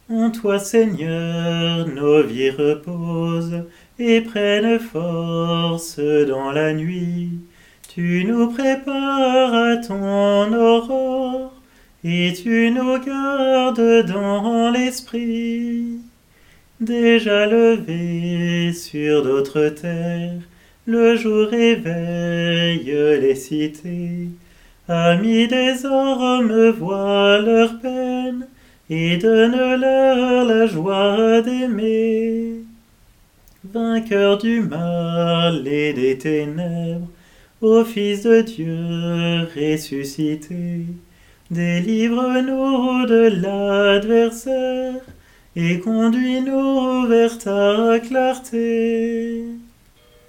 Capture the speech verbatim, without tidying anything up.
En toi, Seigneur, nos vies reposent et prennent force dans la nuit. Tu nous prépares à ton aurore et tu nous gardes dans l'esprit. Déjà levé sur d'autres terres, le jour éveille les cités. Amis des hommes, vois leur peine et donne-leur la joie d'aimer. Vainqueur du mal et des ténèbres, ô Fils de Dieu ressuscité, délivre-nous de l'adversaire et conduis-nous vers ta clarté.